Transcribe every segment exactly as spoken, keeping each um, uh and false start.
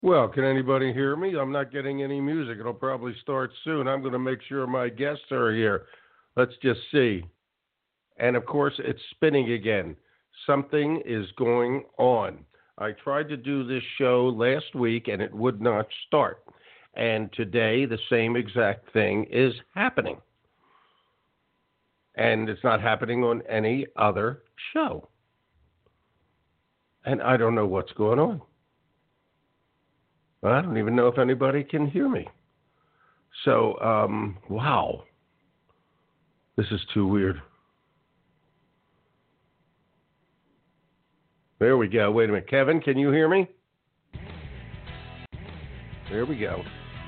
Well, can anybody hear me? I'm not getting any music. It'll probably start soon. I'm going to make sure my guests are here. Let's just see. And of course, it's spinning again. Something is going on. I tried to do this show last week and it would not start. And today, the same exact thing is happening. And it's not happening on any other show. And I don't know what's going on. I don't even know if anybody can hear me. So, um, wow. This is too weird. There we go. Wait a minute. Kevin, can you hear me? There we go.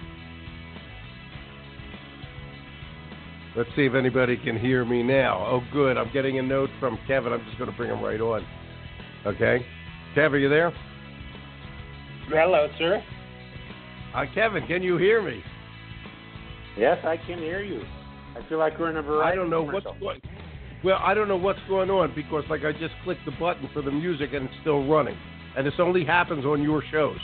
Let's see if anybody can hear me now. Oh, good. I'm getting a note from Kevin. I'm just going to bring him right on. Okay. Kevin, are you there? Hello, sir. Uh, Kevin, can you hear me? Yes, I can hear you. I feel like we're in a variety. I don't know what's going. Well, I don't know what's going on because, like, I just clicked the button for the music and it's still running, and this only happens on your shows.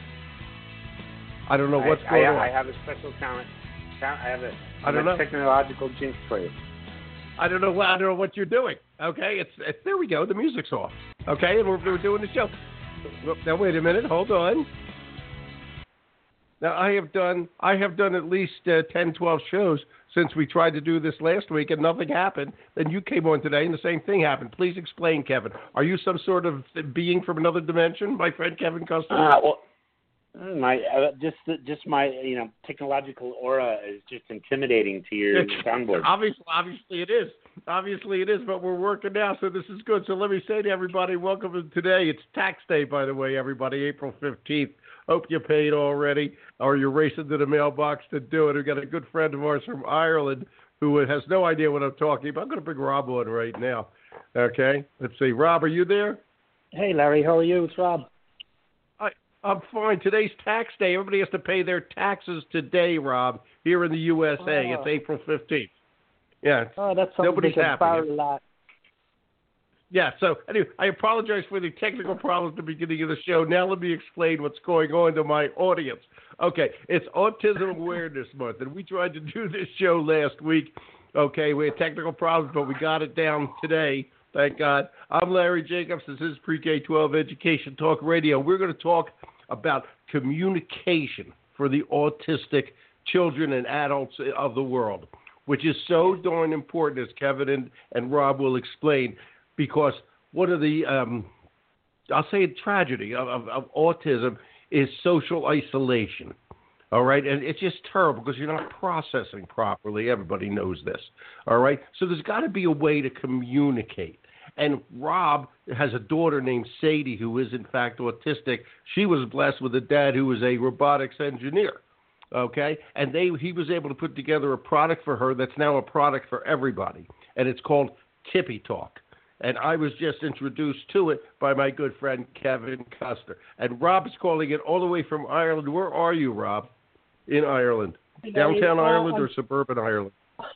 I don't know what's I, going I, on. I have a special talent. I have a, I don't know. technological jinx for you. I don't know. I don't know what you're doing. Okay, it's, it's there. We go. The music's off. Okay, and we're, we're doing the show. Now wait a minute. Hold on. Now, I have done I have done at least uh, ten, twelve shows since we tried to do this last week, and nothing happened. Then you came on today, and the same thing happened. Please explain, Kevin. Are you some sort of being from another dimension, my friend Kevin Custer? Uh, well, my uh, just just my you know technological aura is just intimidating to your soundboard. Obviously, obviously it is. Obviously it is, but we're working now, so this is good. So let me say to everybody, welcome to today. It's tax day, by the way, everybody, April fifteenth. Hope you paid already, or you're racing to the mailbox to do it. We've got a good friend of ours from Ireland who has no idea what I'm talking about. I'm going to bring Rob on right now. Okay? Let's see. Rob, are you there? Hey, Larry. How are you? It's Rob. I, I'm fine. Today's tax day. Everybody has to pay their taxes today, Rob, here in the U S A. Oh. It's April fifteenth. Yeah. Oh, that's something nobody's they happy. A lot. Yeah, so anyway, I apologize for the technical problems at the beginning of the show. Now let me explain what's going on to my audience. Okay, it's Autism Awareness Month, and we tried to do this show last week. Okay, we had technical problems, but we got it down today, thank God. I'm Larry Jacobs. This is Pre-K twelve Education Talk Radio. We're going to talk about communication for the autistic children and adults of the world, which is so darn important, as Kevin and, and Rob will explain. Because one of the, um, I'll say a tragedy of, of, of autism is social isolation, all right? And it's just terrible because you're not processing properly. Everybody knows this, all right? So there's got to be a way to communicate. And Rob has a daughter named Sadie who is, in fact, autistic. She was blessed with a dad who was a robotics engineer, okay? And they he was able to put together a product for her that's now a product for everybody, and it's called Tippy Talk. And I was just introduced to it by my good friend Kevin Custer. And Rob is calling it all the way from Ireland. Where are you, Rob? In Ireland. Downtown uh, Ireland I'm... or suburban Ireland?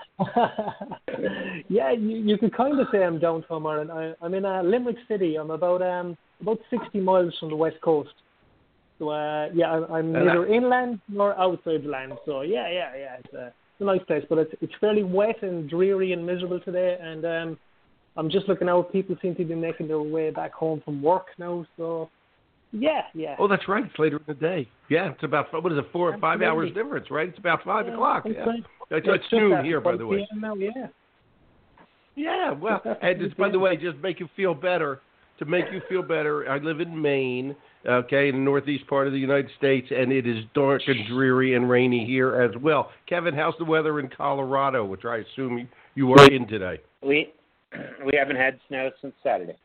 yeah, you, you could kind of say I'm downtown Ireland. I, I'm in uh, Limerick City. I'm about um about sixty miles from the west coast. So, uh, yeah, I, I'm and neither I... inland nor outside the land. So, yeah, yeah, yeah. It's, uh, it's a nice place. But it's, it's fairly wet and dreary and miserable today. And... um. I'm just looking out. People seem to be making their way back home from work now. So, yeah, yeah. Oh, that's right. It's later in the day. Yeah, it's about, what is it, four or five hours difference, right? It's about five yeah, o'clock. Yeah. Right. It's, it's noon here, by the way. Now, yeah. Yeah, well, and just, by the way, just make you feel better, to make you feel better, I live in Maine, okay, in the northeast part of the United States, and it is dark and dreary and rainy here as well. Kevin, how's the weather in Colorado, which I assume you, you are in today? We... We haven't had snow since Saturday.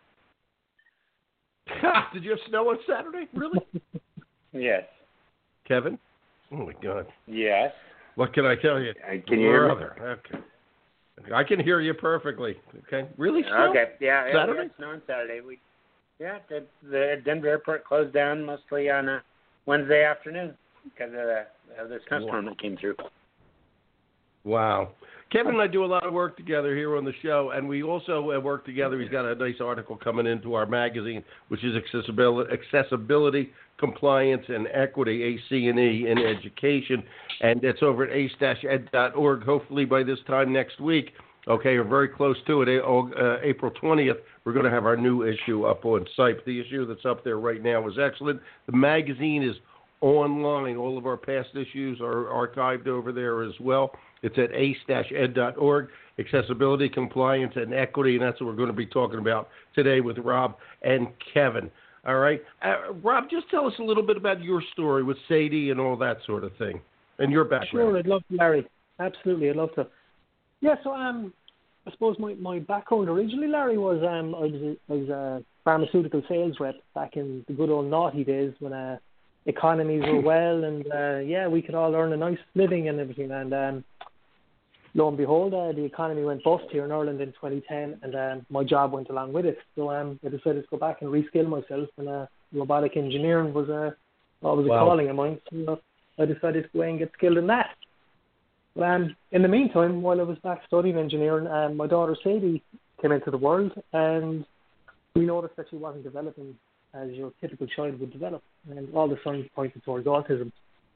Did you have snow on Saturday? Really? Yes. Kevin? Oh, my God. Yes. What can I tell you? Uh, can you hear me? Okay. I can hear you perfectly. Okay. Really snow? Okay. Yeah. Saturday? We had snow on Saturday. We, yeah, the, the Denver airport closed down mostly on a Wednesday afternoon because of the, of the snowstorm wow. that came through. Wow. Kevin and I do a lot of work together here on the show, and we also uh, work together. He's got a nice article coming into our magazine, which is accessibility, accessibility compliance, and equity, A C and E, in education, and it's over at ace dash ed dot org. Hopefully by this time next week, okay, or very close to it, uh, April twentieth, we're going to have our new issue up on site. The issue that's up there right now is excellent. The magazine is online. All of our past issues are archived over there as well. It's at ace dash ed dot org, accessibility, compliance, and equity, and that's what we're going to be talking about today with Rob and Kevin. All right. Uh, Rob, just tell us a little bit about your story with Sadie and all that sort of thing, and your background. Sure, I'd love to, Larry. Absolutely, I'd love to. Yeah, so um, I suppose my, my background originally, Larry, was um, I was a, I was a pharmaceutical sales rep back in the good old naughty days when uh, economies were well, and uh, yeah, we could all earn a nice living and everything. And um, lo and behold, uh, the economy went bust here in Ireland in twenty ten, and um, my job went along with it. So um, I decided to go back and reskill myself, and uh, robotic engineering was uh, always a Wow. calling of mine. So I decided to go and get skilled in that. But um, in the meantime, while I was back studying engineering, um, my daughter Sadie came into the world, and we noticed that she wasn't developing as your typical child would develop, and all the signs pointed towards autism.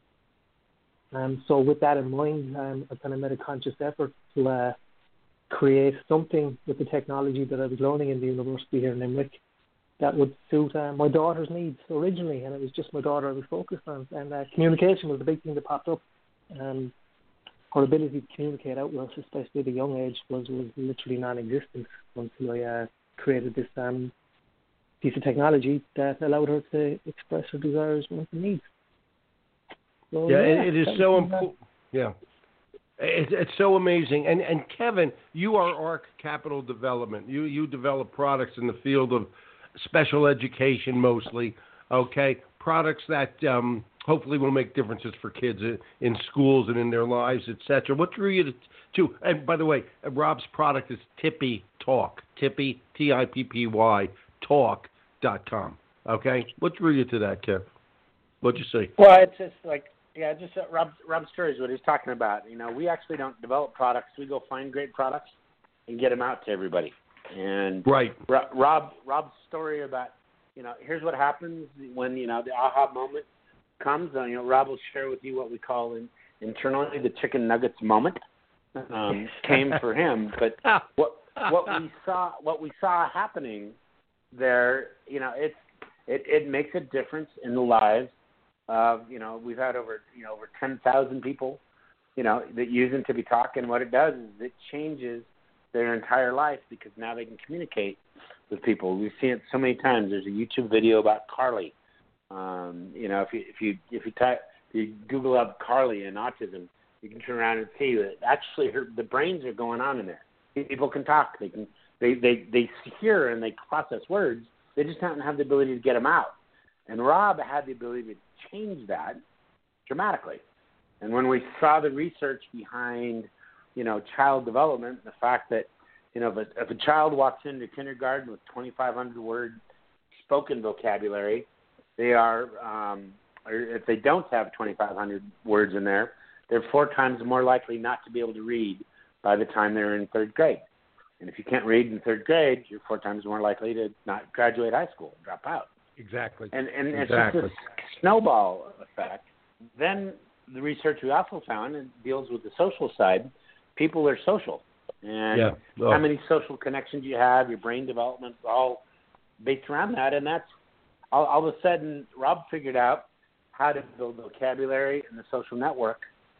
Um, so with that in mind, um, I kind of made a conscious effort to uh, create something with the technology that I was learning in the university here in Limerick that would suit uh, my daughter's needs originally, and it was just my daughter I was focused on. And uh, communication was the big thing that popped up. Um, her ability to communicate out with us, especially at a young age, was, was literally non-existent until I uh, created this um, piece of technology that allowed her to express her desires, wants, and needs. So, Yeah, yeah, it, it is that so was, uh, important. Yeah. It, it's so amazing. And, and Kevin, you are Arc Capital Development. You, you develop products in the field of special education mostly, okay? Products that um, hopefully will make differences for kids in, in schools and in their lives, et cetera. What drew you to, to, and by the way, Rob's product is Tippy Talk, Tippy, T I P P Y, talk dot com, okay? What drew you to that, Kev? What'd you say? Well, it's just like, yeah, just uh, Rob, Rob's story is what he's talking about. You know, we actually don't develop products. We go find great products and get them out to everybody. And Right. Ro- Rob, Rob's story about, you know, here's what happens when, you know, the aha moment comes. Uh, you know, Rob will share with you what we call in, internally the chicken nuggets moment um, came for him. But what what we saw what we saw happening there, you know, it's it, it makes a difference in the lives of, you know, we've had over, you know, over ten thousand people, you know, that use Tippy Talk, and what it does is it changes their entire life because now they can communicate with people. We've seen it so many times. There's a YouTube video about Carly. Um, you know, if you if you if you type if you Google up Carly and autism, you can turn around and see that actually her the brains are going on in there. People can talk. They can they they they hear and they process words. They just don't have the ability to get them out. And Rob had the ability to change that dramatically. And when we saw the research behind, you know, child development, the fact that, you know, if a, if a child walks into kindergarten with twenty-five hundred word spoken vocabulary, they are, um, or if they don't have twenty-five hundred words in there, they're four times more likely not to be able to read by the time they're in third grade. And if you can't read in third grade, you're four times more likely to not graduate high school, drop out. Exactly. And, and exactly. it's just this snowball effect. Then the research we also found, and deals with the social side, people are social. And yeah. oh. how many social connections you have, your brain development, all based around that. And that's all, all of a sudden, Rob figured out how to build vocabulary and the social network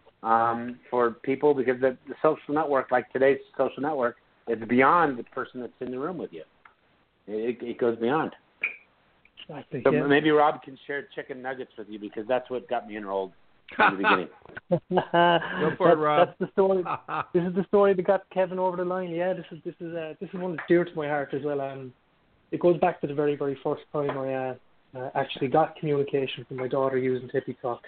um, for people, because the, the social network, like today's social network, it's beyond the person that's in the room with you. It, it goes beyond. Exactly, So yeah. maybe Rob can share chicken nuggets with you, because that's what got me enrolled in the beginning. Go for that's, it, Rob. That's the story. This is the story that got Kevin over the line. Yeah, this is this is uh, this is one that's dear to my heart as well. Um, it goes back to the very very first time I uh, uh, actually got communication from my daughter using Tippy Talk.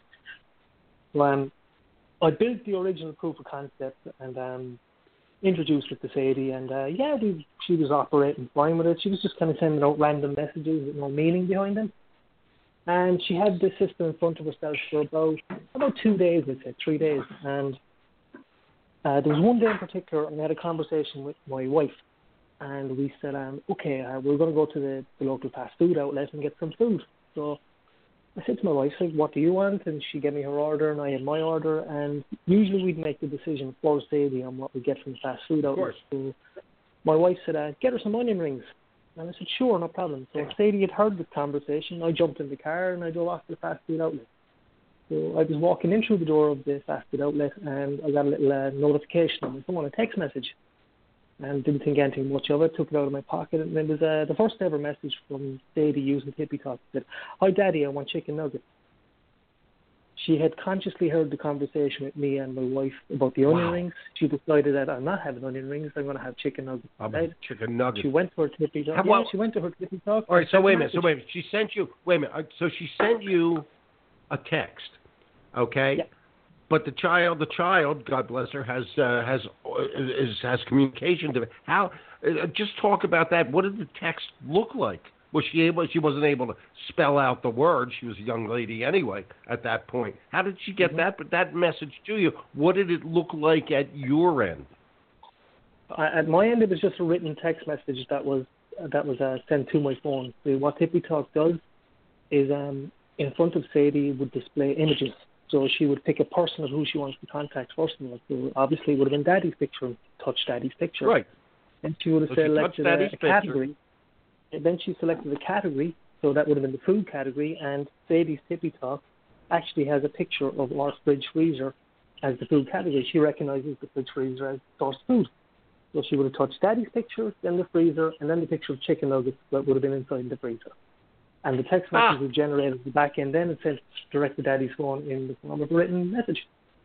When I built the original proof of concept and um, introduced it to Sadie, and uh, yeah, the, she was operating fine with it. She was just kind of sending out random messages with no meaning behind them. And she had this system in front of herself for about about two days, I'd say, three days. And Uh, there was one day in particular, I had a conversation with my wife, and we said, um, okay, uh, we're going to go to the, the local fast food outlet and get some food. So I said to my wife, like, what do you want? And she gave me her order, and I had my order. And usually we'd make the decision for Sadie on what we get from the fast food outlet. So my wife said, uh, get her some onion rings. And I said, sure, no problem. So Sadie had heard the conversation. I jumped in the car, and I drove off to the fast food outlet. So I was walking in through the door of the fast food outlet, and I got a little uh, notification on my phone, a text message. And didn't think anything much of it, took it out of my pocket, and it was uh, the first ever message from Sadie using Tippy Talk. It said, hi Daddy, I want chicken nuggets. She had consciously heard the conversation with me and my wife about the onion Wow. rings. She decided that I'm not having onion rings, I'm going to have chicken nuggets. Right? Chicken nuggets. She went to her Tippy Talk. How, yeah, well, she went to her Tippy Talk. All right, so wait a minute, so wait a minute. She sent you, wait a minute, uh, so she sent you a text, okay? Yeah. But the child, the child, God bless her, has uh, has is, has communication to how. Uh, just talk about that. What did the text look like? Was she able? She wasn't able to spell out the words. She was a young lady anyway at that point. How did she get mm-hmm. that? But that message to you. What did it look like at your end? Uh, at my end, it was just a written text message that was uh, that was uh, sent to my phone. So what Tippy Talk does is, um, in front of Sadie, would display images. So she would pick a person of who she wants to contact first of all. So obviously it would have been Daddy's picture, touch Daddy's picture. Right. Then she would have so selected a, a category. Picture. And then she selected a category, so that would have been the food category, and Sadie's Tippy Talk actually has a picture of our fridge freezer as the food category. She recognizes the fridge freezer as source food. So she would have touched Daddy's picture, then the freezer, and then the picture of chicken nuggets that would have been inside the freezer. And the text message ah. was generated at the back end then and sent direct to Daddy's phone in the form of a written message.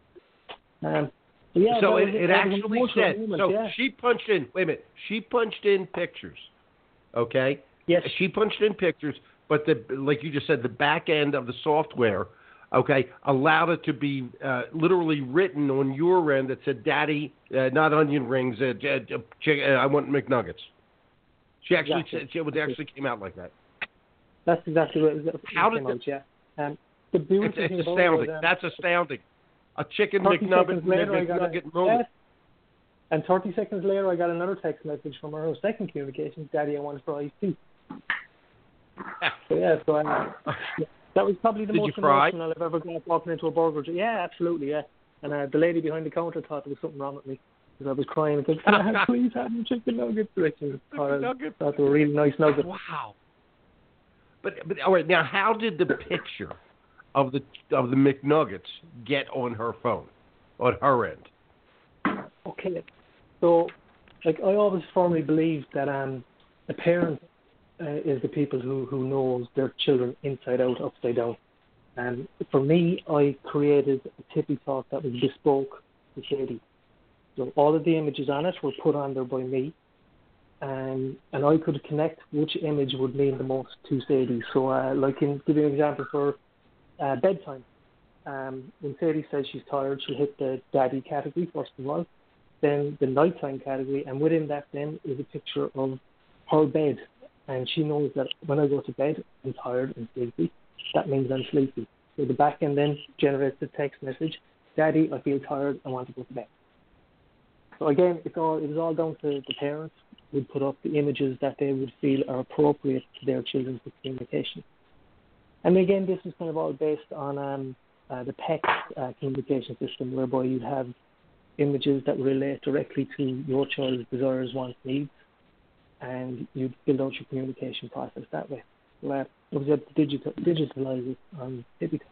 Um, so yeah, so was, it, it actually said, moment, so yeah. she punched in, wait a minute, she punched in pictures, okay? Yes. She punched in pictures, but the like you just said, the back end of the software, okay, allowed it to be uh, literally written on your end that said, Daddy, uh, not onion rings, uh, uh, chicken, uh, I want McNuggets. She actually, exactly. said, it actually came out like that. That's exactly what it How did came out, the, yeah. Um, the it's, it's astounding. Was, um, That's astounding. A chicken McNugget, McNugget moment. A, and thirty seconds later, I got another text message from her second communication, Daddy, I want fries too. So yeah, so um, yeah, that was probably the Did most you cry? emotional I've ever got walking into a burger. Yeah, absolutely, yeah. And uh, the lady behind the counter thought there was something wrong with me because I was crying. Because can I have, please have me chicken nuggets? Chicken nuggets. Thought they were really nice nuggets. Wow. But but all right, now how did the picture of the of the McNuggets get on her phone, on her end? Okay, so like I always firmly believe that um a parent uh, is the people who who knows their children inside out, upside down. And for me, I created a Tippy Talk that was bespoke to Sadie. So all of the images on it were put on there by me. Um, and I could connect which image would mean the most to Sadie. So, uh, like, in give you an example for uh, bedtime. Um, when Sadie says she's tired, she'll hit the daddy category first of all, then the nighttime category, and within that then is a picture of her bed. And she knows that when I go to bed, I'm tired and sleepy. That means I'm sleepy. So the back end then generates the text message, Daddy, I feel tired, I want to go to bed. So again, it's all it was all down to the parents would put up the images that they would feel are appropriate to their children's communication. And again, this is kind of all based on um, uh, the P E C uh, communication system, whereby you'd have images that relate directly to your child's desires, wants, needs, and you'd build out your communication process that way. So uh, it was able to digital, digitalize it on Tippy Talk.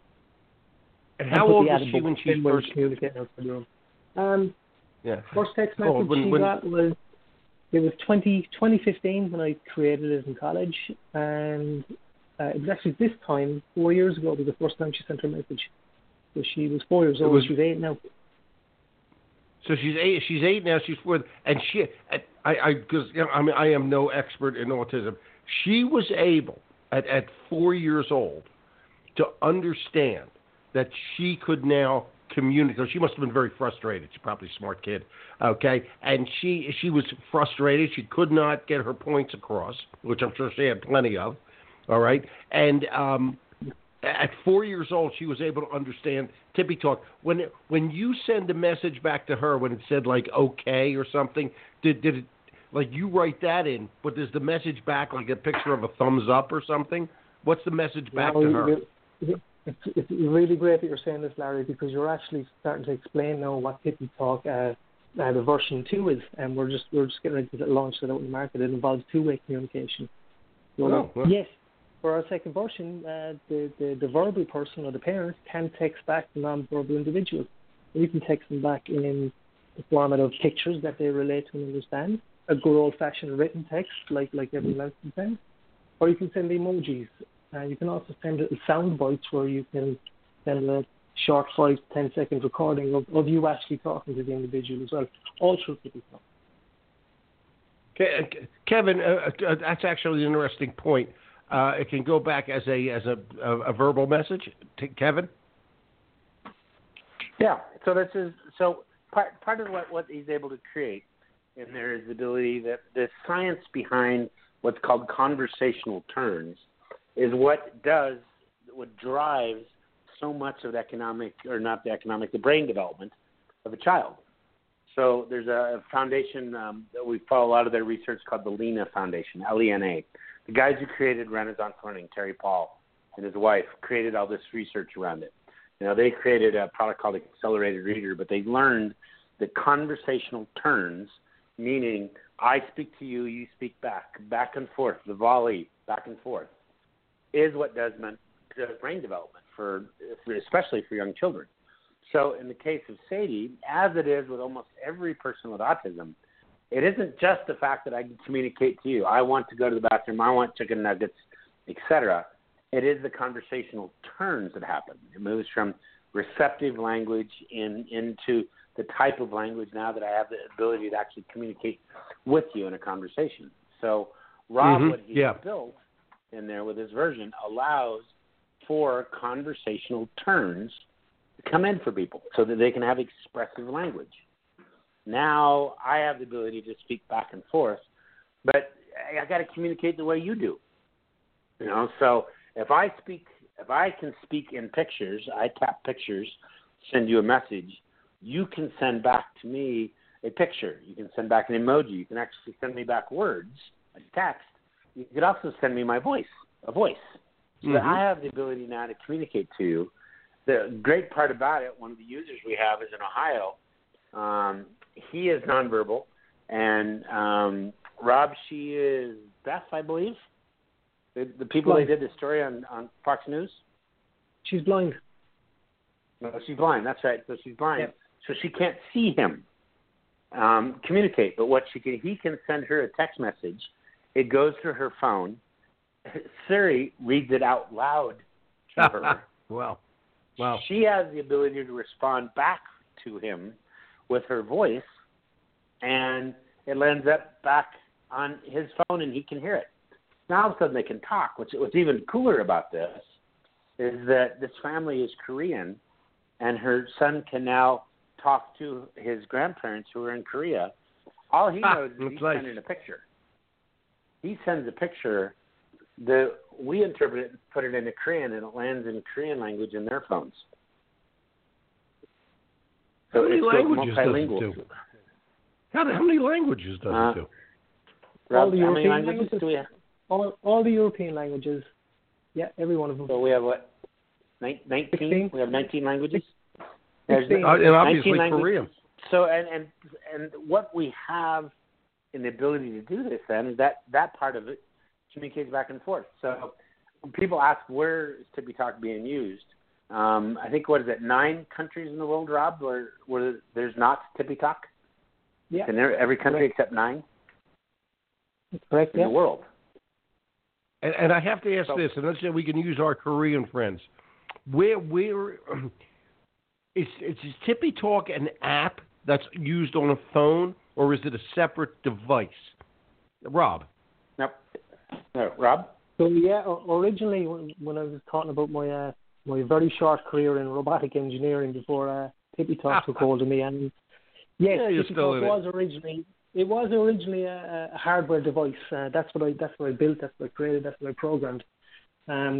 And how old was she when she first communicated out the room? Um, yeah. First text message oh, when, she when, got was it was twenty, twenty fifteen when I created it in college, and uh, it was actually this time four years ago was the first time she sent her message. So she was four years old. Was, she's eight now. So she's eight. She's eight now. She's four, and she. I, I, because you know, I mean, I am no expert in autism. She was able at at four years old to understand that she could now communicate. She must have been very frustrated. She's probably a smart kid. Okay, and she she was frustrated. She could not get her points across, which I'm sure she had plenty of. All right, and um, uh, at four years old, she was able to understand Tippy Talk. When it, when you send a message back to her when it said like okay or something, did did it like you write that in? But does the message back like a picture of a thumbs up or something? What's the message back no, to her? It's, it's really great that you're saying this, Larry, because you're actually starting to explain now what Tippy Talk uh, uh, the version two is, and we're just we're just getting ready to launch it out in the market. It involves two-way communication. So, oh, well. Yes. For our second version, uh, the, the, the verbal person or the parent can text back the non-verbal individual. You can text them back in the format of pictures that they relate to and understand, a good old-fashioned written text like, like everyone else can send, or you can send emojis. Uh, you can also send little sound bites where you can send a short five to ten second recording of, of you actually talking to the individual as well, all through Tippy Talk. Kevin, uh, uh, that's actually an interesting point. Uh, it can go back as a as a, a, a verbal message to Kevin. Yeah. So this is so part part of what, what he's able to create in there is the ability that the science behind what's called conversational turns is what does what drives so much of the economic or not the economic the brain development of a child. So there's a foundation um, that we follow a lot of their research called the Lena Foundation, L E N A. The guys who created Renaissance Learning, Terry Paul and his wife, created all this research around it. You know, they created a product called Accelerated Reader, but they learned that conversational turns, meaning I speak to you, you speak back, back and forth, the volley, back and forth, is what does brain development, for, for especially for young children. So in the case of Sadie, as it is with almost every person with autism, it isn't just the fact that I can communicate to you. I want to go to the bathroom. I want chicken nuggets, et cetera. It is the conversational turns that happen. It moves from receptive language in, into the type of language now that I have the ability to actually communicate with you in a conversation. So Rob, mm-hmm. what he yeah. built in there with his version allows for conversational turns to come in for people so that they can have expressive language. Now I have the ability to speak back and forth, but I, I got to communicate the way you do. You know, so if I speak, if I can speak in pictures, I tap pictures, send you a message. You can send back to me a picture. You can send back an emoji. You can actually send me back words, like text. You could also send me my voice, a voice, so mm-hmm. that I have the ability now to communicate to you. The great part about it, one of the users we have is in Ohio. Um, he is nonverbal, and um, Rob, she is deaf, I believe. The, the people blind. they did the story on, on Fox News. She's blind. No, she's blind. That's right. So she's blind, Yep. so she can't see him um, communicate. But what she can, he can send her a text message. It goes through her phone. Siri reads it out loud to her. Wow. Wow. She has the ability to respond back to him with her voice, and it lands up back on his phone, and he can hear it. Now all of a sudden they can talk. What's, what's even cooler about this is that this family is Korean, and her son can now talk to his grandparents who are in Korea. All he knows ah, is he's nice. sending a picture. He sends a picture that we interpret it and put it into Korean, and it lands in Korean language in their phones. So how many it's languages does multilingual. it do? How, how many languages does uh, it do? Rob, all the how European many languages, languages do we have? All, all the European languages. Yeah, every one of them. So we have what? nineteen? sixteen. We have nineteen languages? sixteen. Uh, and obviously languages. Korean. So, and, and, and what we have in the ability to do this then is that that part of it communicates back and forth. So when people ask where is Tippy Talk being used, um, I think, what is it, nine countries in the world, Rob, where, where there's not Tippy Talk? Yeah. In every country correct. except nine? That's correct, in yeah. the world. And, and I have to ask so, this, and let's say we can use our Korean friends. Where, where um, is, is Tippy Talk an app that's used on a phone, or is it a separate device? Rob? No. no. Rob? So, yeah, originally when I was talking about my uh, my very short career in robotic engineering before uh, Tippy Talk took hold of me, and yes, yeah, Tippy Talk was originally it was originally a, a hardware device. Uh, that's what I that's what I built. That's what I created. That's what I programmed. Um,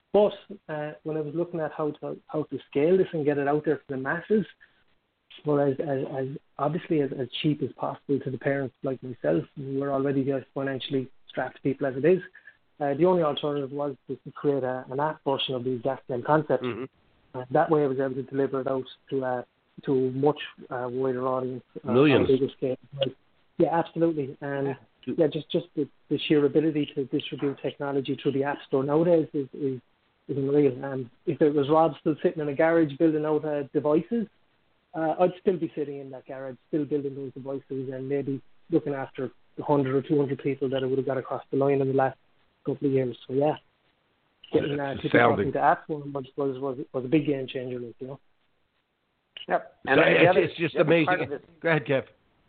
But uh, when I was looking at how to how to scale this and get it out there to the masses, for as, as, as obviously as, as cheap as possible to the parents like myself, who are already just financially strapped people as it is, uh, the only alternative was to create a, an app version of the exact same concept. Mm-hmm. Uh, that way I was able to deliver it out to uh, to a much uh, wider audience. Uh, Millions. on a bigger scale. Yeah, absolutely. And yeah, yeah just, just the, the sheer ability to distribute technology through the App Store nowadays is, is, is unreal. And if it was Rob still sitting in a garage building out uh, devices, uh, I'd still be sitting in that garage, still building those devices and maybe looking after the one hundred or two hundred people that I would have got across the line in the last couple of years. So, yeah. Getting uh, people talking to apps was, was was was a big game changer, you know. Yep. And so it's, other, it's just amazing. This, Go ahead, Kev.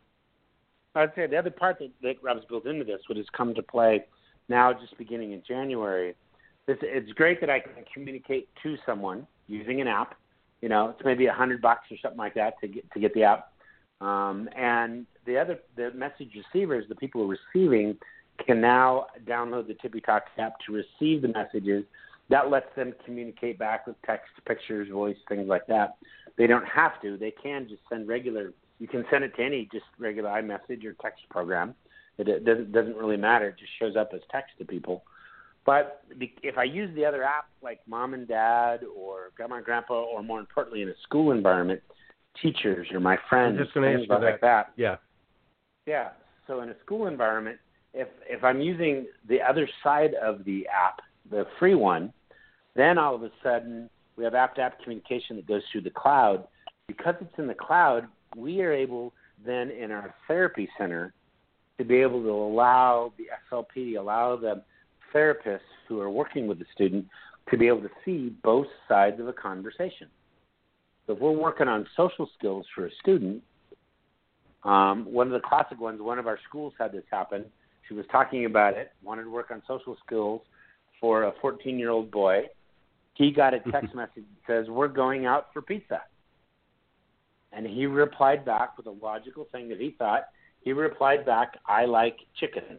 I'd say the other part that, that Rob's built into this, which has come to play now, just beginning in January, is it's great that I can communicate to someone using an app. You know, it's maybe a hundred bucks or something like that to get to get the app. Um, and the other the message receivers, the people receiving, can now download the Tippy Talk app to receive the messages. That lets them communicate back with text, pictures, voice, things like that. They don't have to. They can just send regular. You can send it to any just regular iMessage or text program. It, it doesn't doesn't really matter. It just shows up as text to people. But if I use the other apps like Mom and Dad or Grandma and Grandpa, or more importantly in a school environment, teachers or my friends, I'm just going to things ask you like that. that. Yeah. Yeah. So in a school environment, if if I'm using the other side of the app, the free one, then all of a sudden we have app-to-app communication that goes through the cloud. Because it's in the cloud, we are able then in our therapy center to be able to allow the S L P, allow the therapists who are working with the student to be able to see both sides of a conversation. So if we're working on social skills for a student, um, one of the classic ones, one of our schools had this happen. She was talking about it, wanted to work on social skills for a fourteen-year-old boy. He got a text message that says, "We're going out for pizza." And he replied back with a logical thing that he thought. He replied back, "I like chicken."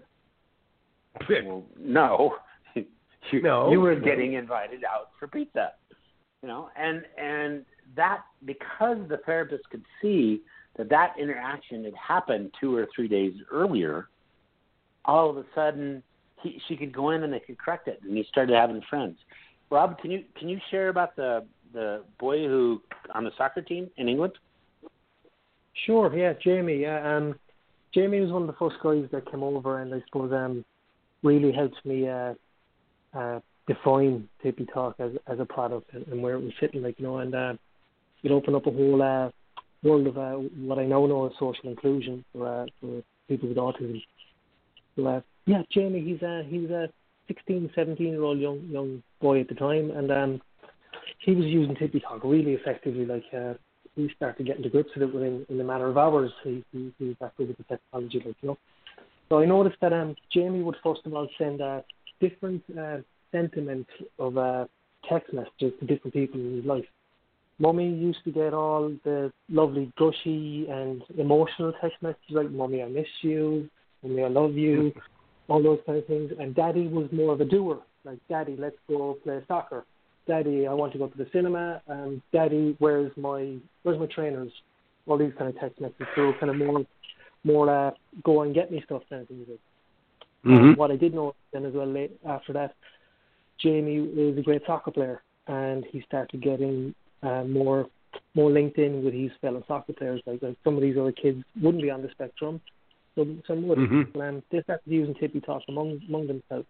Well, no. you, no. You were getting invited out for pizza. You know, and and that, because the therapist could see that that interaction had happened two or three days earlier, all of a sudden he, she could go in and they could correct it, and he started having friends. Rob, can you can you share about the the boy who on the soccer team in England? Sure. Yeah, Jamie. Yeah, um, Jamie was one of the first guys that came over, and I suppose um, really helped me uh, uh, define Tippy Talk as as a product and where it was sitting, like you know, and uh, it opened up a whole uh, world of uh, what I now know as social inclusion for uh, for people with autism. So, uh, yeah, Jamie, he's a he's a sixteen, seventeen year old young young boy at the time, and um, he was using Tippy Talk really effectively. Like uh, he started getting to grips with it within in a matter of hours. He he, he was that good with the technology, like you know. So I noticed that um, Jamie would first of all send a different uh, sentiment of uh, text messages to different people in his life. Mummy used to get all the lovely gushy and emotional text messages like "Mummy, I miss you," "Mummy, I love you," all those kind of things. And Daddy was more of a doer, like "Daddy, let's go play soccer." "Daddy, I want to go to the cinema." Um, "Daddy, where's my where's my trainers?" All these kind of text messages. So kind of more more uh, go and get me stuff kind of things. Mm-hmm. Um, what I did know then as well late after that, Jamie is a great soccer player, and he started getting uh, more more linked in with his fellow soccer players. Like, like some of these other kids wouldn't be on the spectrum, so some would. Mm-hmm. Um, they started using Tippy Talk among among themselves.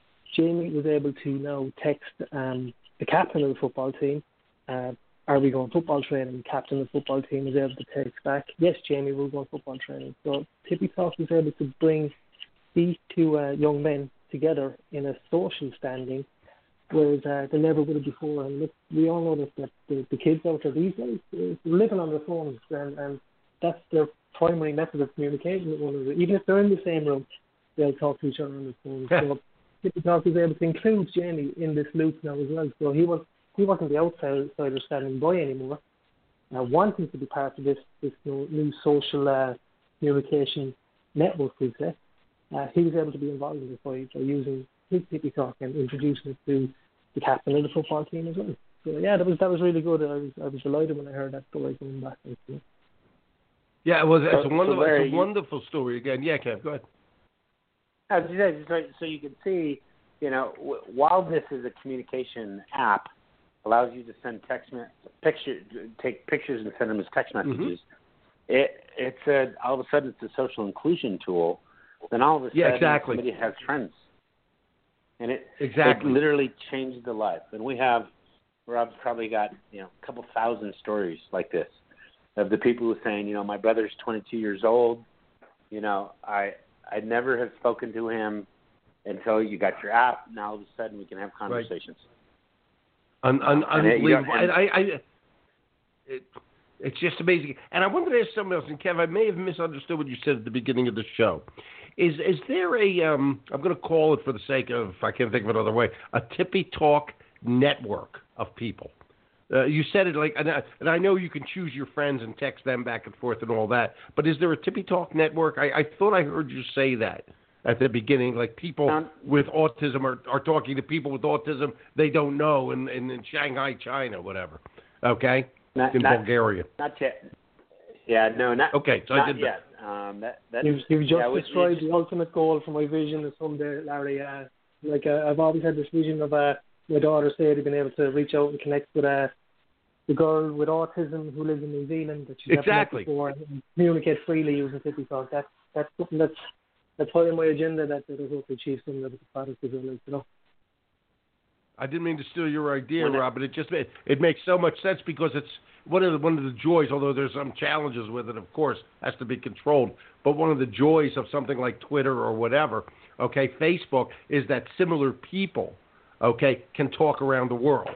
Jamie was able to now text um, the captain of the football team, uh, "Are we going football training?" The captain of the football team was able to text back, "Yes, Jamie, we're going football training." So Tippy Talk was able to bring these two uh, young men together in a social standing, whereas uh, they never would have before. And look, we all know that the, the kids out there these days, they're living on their phones, and, and that's their primary method of communication with one another. Even if they're in the same room, they'll talk to each other on their phones. So Tippy Talk was able to include Jamie in this loop now as well. So he was he wasn't the outsider standing by anymore, uh, wanting to be part of this this new, new social uh, communication network, we say. Uh, he was able to be involved in it by, by using his Tippy Talk and introducing it to the captain of the football team as well. So yeah, that was that was really good. I was I was delighted when I heard that story coming back. Yeah, it was. It's So- a wonderful, so Larry, it's a wonderful story again. Yeah, Kev, go ahead. As you said, so, so you can see, you know, w- while this is a communication app, allows you to send text me- picture, take pictures and send them as text messages. Mm-hmm. It it's a all of a sudden it's a social inclusion tool. Then all of a sudden yeah, exactly. somebody has friends, and it exactly it literally changed the life. And we have, Rob's probably got you know a couple thousand stories like this of the people who are saying, you know, my brother's twenty-two years old. You know, I I never have spoken to him until you got your app. Now all of a sudden we can have conversations. Right. Un, un, and it, unbelievable. and, I, I, it, it's just amazing. And I wanted to ask something else. And Kev, I may have misunderstood what you said at the beginning of the show. Is is there a, um, I'm going to call it for the sake of, I can't think of another way, a Tippy Talk network of people? Uh, you said it like, and I, and I know you can choose your friends and text them back and forth and all that, but is there a Tippy Talk network? I, I thought I heard you say that at the beginning, like people um, with autism are, are talking to people with autism they don't know in, in, in Shanghai, China, whatever. Okay? Not, in not, Bulgaria. Not yet. Yeah, no, not, okay, so not I did yet. Um, that, that, you've, you've just yeah, destroyed we, the ultimate goal for my vision of someday, Larry. Uh, like uh, I've always had this vision of uh, my daughter Sadie being able to reach out and connect with uh, the girl with autism who lives in New Zealand that she's exactly. never met before and communicate freely using Tippy Talk. That's that's something that's that's high on my agenda that, that I hope to achieve some of the product as well, you know. I didn't mean to steal your idea, when Rob, but it just it, it makes so much sense because it's one of the one of the joys. Although there's some challenges with it, of course, has to be controlled. But one of the joys of something like Twitter or whatever, okay, Facebook, is that similar people, okay, can talk around the world.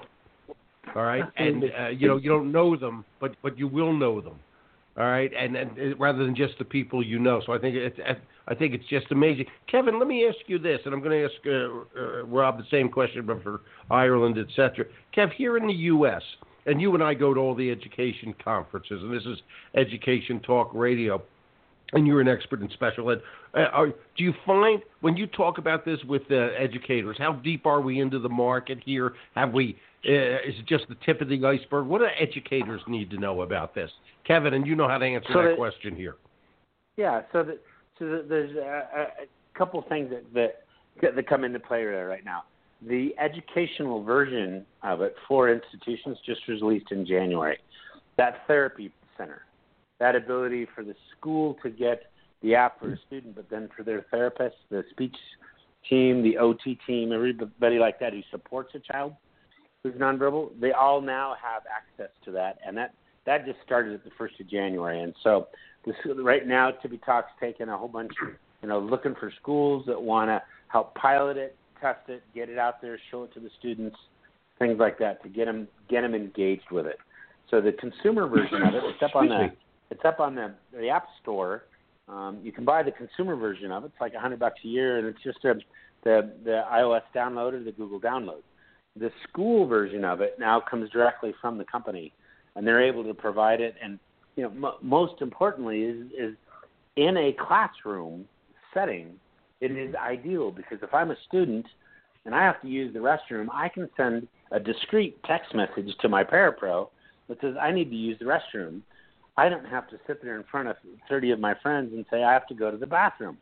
All right, and uh, you know you don't know them, but but you will know them. All right, and, and and rather than just the people you know. So I think it's I think it's just amazing. Kevin, let me ask you this, and I'm going to ask uh, uh, Rob the same question, but for Ireland, et cetera. Kev, here in the U S, and you and I go to all the education conferences, and this is Education Talk Radio, and you're an expert in special ed. Uh, are, do you find when you talk about this with uh, educators, how deep are we into the market here? Have we? Uh, is it just the tip of the iceberg? What do educators need to know about this? Kevin, and you know how to answer so that that, question here. Yeah, so, that, so that there's a, a couple of things that, that that come into play there right now. The educational version of it for institutions just was released in January. That therapy center, that ability for the school to get the app for a student, but then for their therapist, the speech team, the O T team, everybody like that who supports a child who's nonverbal, they all now have access to that, and that, that just started at the first of January. And so this, right now, Tippy Talk's taking a whole bunch, you know, looking for schools that want to help pilot it, test it, get it out there, show it to the students, things like that, to get them get them engaged with it. So the consumer version of it, it's up on the it's up on the, the App Store. Um, you can buy the consumer version of it. It's like a hundred bucks a year, and it's just a, the the iOS download or the Google download. The school version of it now comes directly from the company, and they're able to provide it. And you know, m- most importantly, is is in a classroom setting, it is ideal because if I'm a student and I have to use the restroom, I can send a discrete text message to my parapro that says I need to use the restroom. I don't have to sit there in front of thirty of my friends and say I have to go to the bathroom.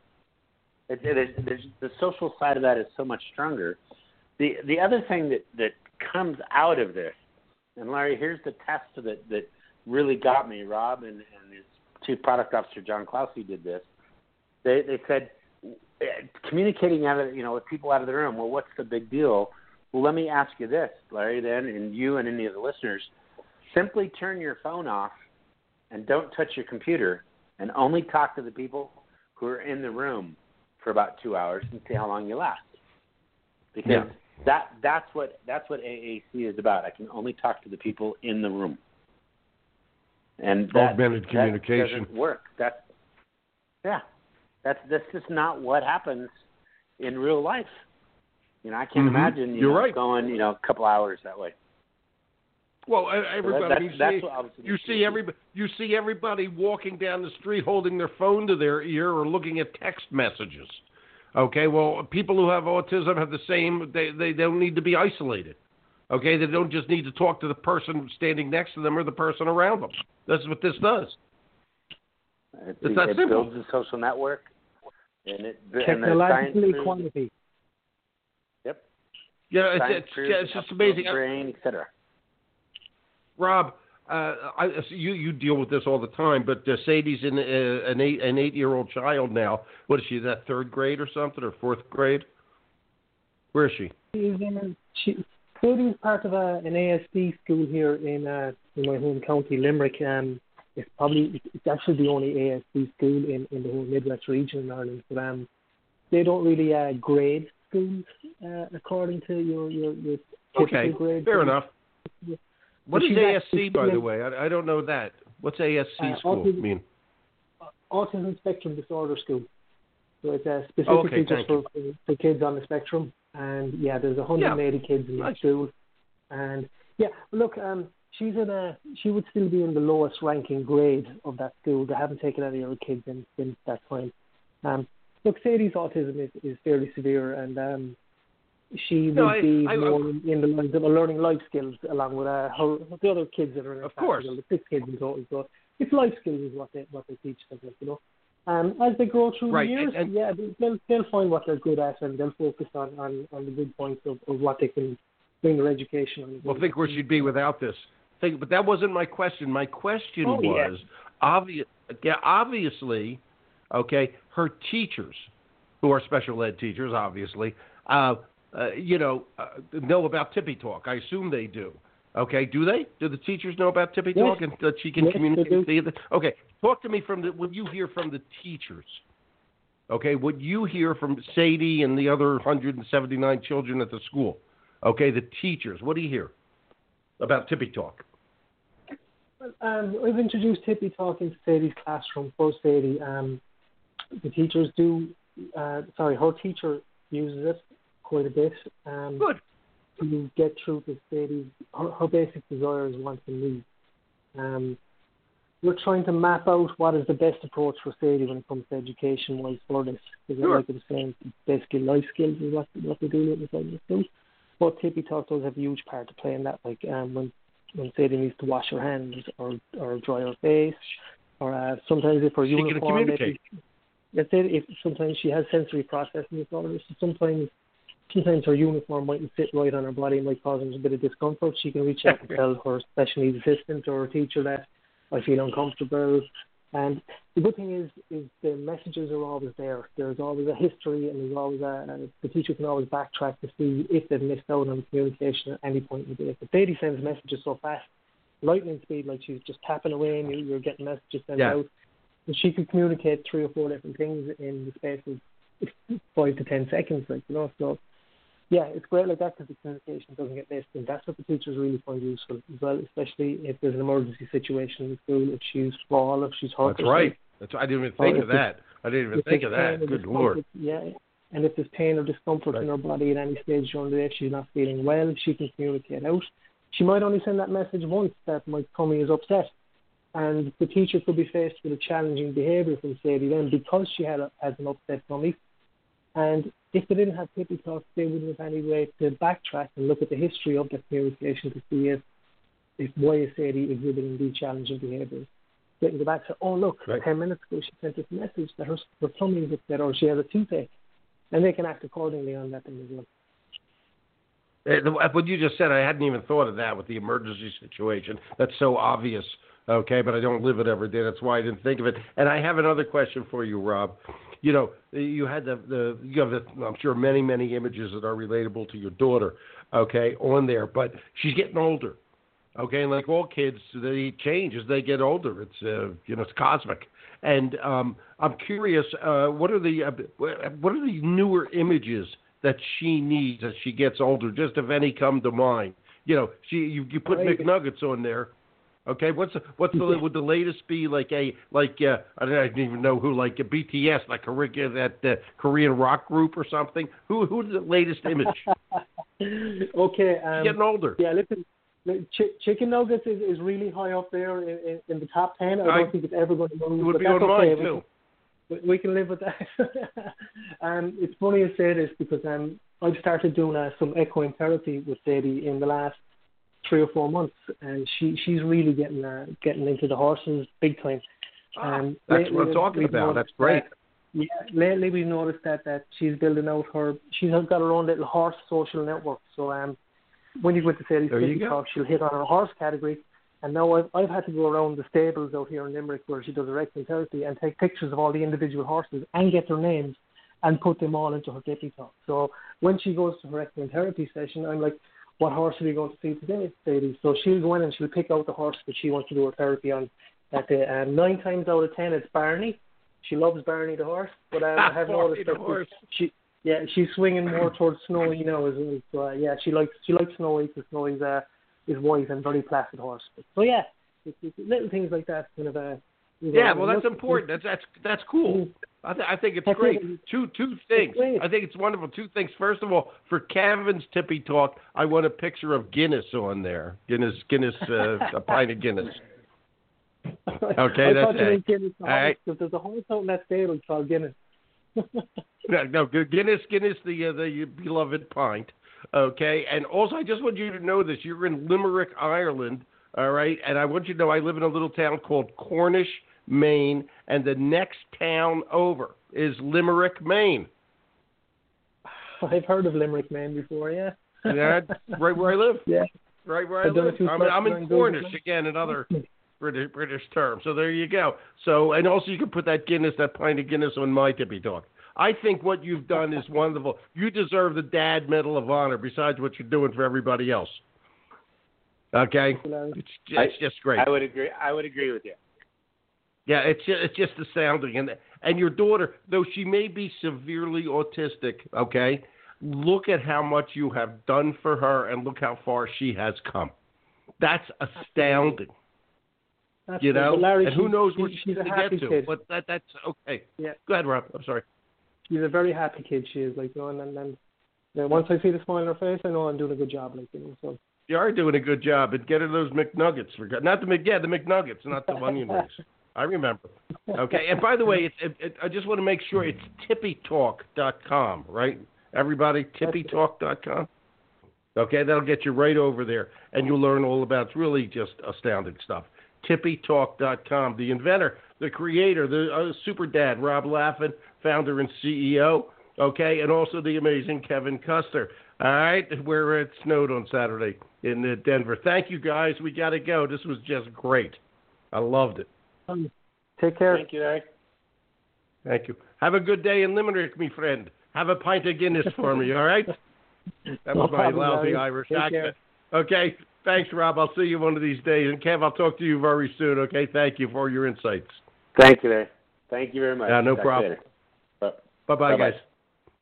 It, it is, there's, the social side of that is so much stronger. The the other thing that, that comes out of this, and Larry, here's the test that, that really got me. Rob and, and his Chief Product Officer, John Clousey, did this. They they said, communicating out of, you know, with people out of the room, well, what's the big deal? Well, let me ask you this, Larry, then, and you and any of the listeners, simply turn your phone off and don't touch your computer and only talk to the people who are in the room for about two hours and see how long you last. Because yeah. that that's what that's what A A C is about. I can only talk to the people in the room. And that, augmented communication that doesn't work. That's yeah. That's that's just not what happens in real life. You know, I can't mm-hmm. imagine you You're know, right. going, you know, a couple hours that way. Well, everybody so that, you, see, you see everybody you see everybody walking down the street holding their phone to their ear or looking at text messages. Okay, well, people who have autism have the same. They they don't need to be isolated. Okay, they don't just need to talk to the person standing next to them or the person around them. That's what this does. It's, It's that it simple. builds a social network, and it and the science Technological proves- equality. Yep. Yeah, it's, Science it's, proves yeah, it's it just helps amazing. build brain, et cetera. Rob, uh, I, you you deal with this all the time, but uh, Sadie's in, uh, an eight an eight year old child now. What is she? That third grade or something, or fourth grade? Where is she? She's in, she, Sadie's part of a, an A S D school here in uh, in my home county, Limerick. Um, it's probably it's actually the only A S D school in, in the whole Midwest region in Ireland. But um, they don't really uh, grade schools uh, according to your your, your typical Okay, grade. fair enough. What is she's A S C, actually- by the way? I, I don't know that. What's A S C Uh, school autism- mean? Autism Spectrum Disorder School. So it's uh, Oh, specifically okay, just thank for, for, for kids on the spectrum. And yeah, there's one hundred eighty kids in the Nice. school. And yeah, look, um, she's in a, she would still be in the lowest ranking grade of that school. They haven't taken any other kids in since that time. Um, look, Sadie's autism is, is fairly severe, and um, she would No, I- be I- more in, in the lines of learning life skills along with uh, her, the other kids that are in her Of class, course. you know, the six kids in total. So it's life skills is what they what they teach them, you know. Um, as they grow through Right, the years, and- and- yeah, they'll they'll find what they're good at, and they'll focus on, on, on the good points of, of what they can bring their education on. Well, think where she'd be without this. Think, but that wasn't my question. My question Oh, yeah. was, obvious, yeah, obviously, okay, her teachers, who are special ed teachers, obviously, uh, uh, you know, uh, know about Tippy Talk. I assume they do. Okay, do they? Do the teachers know about Tippy Yes. Talk and that she can Yes, communicate they with the other? Okay, talk to me from the, what you hear from the teachers. Okay, what you hear from Sadie and the other one hundred seventy-nine children at the school. Okay, the teachers. What do you hear about Tippy Talk? Um, I've introduced Tippy Talk into Sadie's classroom for Sadie. Um, the teachers do, uh, sorry, her teacher uses it quite a bit. Um, Good. To get through to Sadie's, her, her basic desires, wants, and needs. Um, we're trying to map out what is the best approach for Sadie when it comes to education-wise for this. Because Sure. like I was saying, basically life skills is what, what they do with inside the school. But Tippy Talk does have a huge part to play in that. Like um, when when Sadie needs to wash her hands or or dry her face, or uh, sometimes if her She can uniform, communicate. maybe, let's say if sometimes she has sensory processing disorders, so sometimes sometimes her uniform mightn't fit right on her body and might cause her a bit of discomfort. She can reach out and tell her special needs assistant or her teacher that I feel uncomfortable. And the good thing is, is the messages are always there. There's always a history, and there's always a, the teacher can always backtrack to see if they've missed out on the communication at any point in the day. But Sadie sends messages so fast, lightning speed, like she's just tapping away and you, you're getting messages sent Yeah. out. And she could communicate three or four different things in the space of five to ten seconds, like, you know, so yeah, it's great like that because the communication doesn't get missed, and that's what the teachers really find useful as well, especially if there's an emergency situation in the school, if she's fall, if she's hurt. That's right. That's I didn't even think Or of if that. I didn't even if think of there's that. pain or Good Lord. discomfort, Yeah, and if there's pain or discomfort Right. in her body at any stage during the day, if she's not feeling well, she can communicate out. She might only send that message once that my tummy is upset, and the teacher could be faced with a challenging behaviour from Sadie then because she had a, has an upset tummy. And if they didn't have Tippy Talk, they wouldn't have any way to backtrack and look at the history of that communication to see if, if why is Sadie exhibiting these challenging behaviours. They can go back and say, oh, look, Right. ten minutes ago she sent us a message that her, her tummy is upset or she has a toothache. And they can act accordingly on that thing as well. Uh, the- What you just said, I hadn't even thought of that with the emergency situation. That's so obvious, okay, but I don't live it every day. That's why I didn't think of it. And I have another question for you, Rob. You know, you had the, the you have, the, I'm sure, many, many images that are relatable to your daughter, okay, on there, but she's getting older, okay, and like all kids, they change as they get older. It's, uh, you know, it's cosmic. And um, I'm curious, uh, what are the uh, what are the newer images that she needs as she gets older? Just if any come to mind. You know, she you, you put Right. McNuggets on there. Okay, what's the, what's the would the latest be like a like uh, I don't I don't even know who like a B T S like a that uh, Korean rock group or something? Who who's the latest image? Okay. Um, She's getting older. Yeah, listen, ch- chicken nuggets is, is really high up there in, in, in the top ten. I don't I- think it's ever going to move. It would but be that's on okay. mine too. We, we can live with that. um, it's funny you say this because um, I've started doing uh, some equine therapy with Sadie in the last three or four months, and she she's really getting uh, getting into the horses big time. Um, ah, that's what I'm talking about. That's great. That, yeah, lately we've noticed that, that she's building out her. She's got her own little horse social network. So um, when you go to say these talk, she'll hit on her horse category. And now I've I've had to go around the stables out here in Limerick where she does erecting therapy and take pictures of all the individual horses and get their names and put them all into her Tippy Talk. So when she goes to her erecting therapy session, I'm like, what horse are we going to see today, ladies? So she'll go in and she'll pick out the horse that she wants to do her therapy on that day. And nine times out of ten, it's Barney. She loves Barney the horse, but um, I have noticed that she, yeah, she's swinging more towards Snowy now as well. So uh, yeah, she likes she likes Snowy because Snowy's uh, is white and very placid horse. So yeah, it's, it's little things like that kind of uh, yeah, well, that's important. That's that's that's cool. I, th- I think it's great. Two two things. I think it's wonderful. Two things. First of all, for Kevin's Tippy Talk, I want a picture of Guinness on there. Guinness, Guinness, uh, a pint of Guinness. Okay, that's it. Guinness, all right. There's a horse out in that stable called Guinness. no, no, Guinness, Guinness, the uh, the beloved pint. Okay, and also I just want you to know this: you're in Limerick, Ireland. All right, and I want you to know I live in a little town called Cornish, Maine, and the next town over is Limerick, Maine. I've heard of Limerick, Maine before, yeah. Yeah, right where I live. Yeah. Right where I live. I'm, I'm in Cornish, again, another British, British term. So there you go. So, and also you can put that Guinness, that pint of Guinness on my Tippy Talk. I think what you've done is wonderful. You deserve the Dad Medal of Honor besides what you're doing for everybody else. Okay? It's, it's just great. I would agree. I would agree with you. Yeah, it's just, it's just astounding. And and your daughter, though she may be severely autistic, okay, look at how much you have done for her and look how far she has come. That's astounding. That's you know, Larry, and who knows where she's, she's she's going to get to. Kid. But that that's okay. Yeah. Go ahead, Rob. I'm sorry. She's a very happy kid, she is. Like, you know, and, and, and you know, once I see the smile on her face, I know I'm doing a good job. Like, you know, so. You are doing a good job at getting those McNuggets. For not the Mc, yeah, the McNuggets, not the onion rings. I remember. Okay, and by the way, it's, it, it, I just want to make sure it's tippy talk dot com, right? Everybody, tippy talk dot com. Okay, that'll get you right over there, and you'll learn all about. It's really just astounding stuff. tippy talk dot com. The inventor, the creator, the uh, super dad, Rob Laffin, founder and C E O. Okay, and also the amazing Kevin Custer. All right, where it snowed on Saturday in uh, Denver. Thank you, guys. We got to go. This was just great. I loved it. Um, take care. Thank you, Eric. Thank you. Have a good day in Limerick, me friend. Have a pint of Guinness for me, all right? That was no my problem, lousy Larry. Irish Take accent. care. Okay, thanks, Rob. I'll see you one of these days. And, Kev, I'll talk to you very soon, okay? Thank you for your insights. Thank you, Larry. Thank you very much. Yeah, no Talk problem. Bye. Bye-bye, Bye-bye. guys.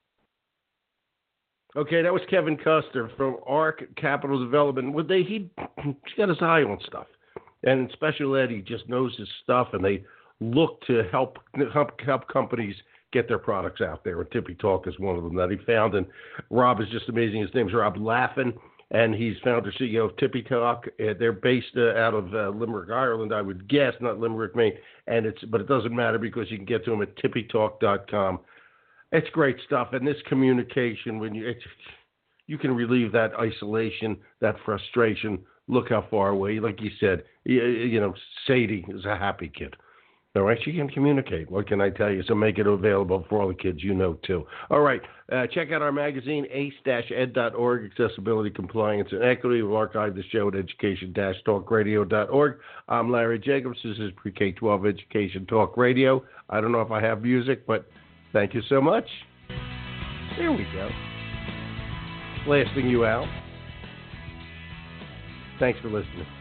Okay, that was Kevin Custer from ARC Capital Development. Well, they, he, he's got his eye on stuff. And in special ed, he just knows his stuff, and they look to help help, help companies get their products out there. And Tippy Talk is one of them that he found. And Rob is just amazing. His name's Rob Laffin, and he's founder C E O of Tippy Talk. Uh, they're based uh, out of uh, Limerick, Ireland, I would guess, not Limerick, Maine. And it's but it doesn't matter because you can get to them at tippy talk dot com. It's great stuff, and this communication, when you it's, you can relieve that isolation, that frustration. Look how far away, like you said, you, you know, Sadie is a happy kid. All right, she can communicate. What can I tell you? So make it available for all the kids you know, too. All right, uh, check out our magazine, ace dash ed dot org, Accessibility, Compliance, and Equity. We'll archive the show at education dash talk radio dot org. I'm Larry Jacobs. This is Pre-K twelve Education Talk Radio. I don't know if I have music, but thank you so much. There we go. Blasting you out. Thanks for listening.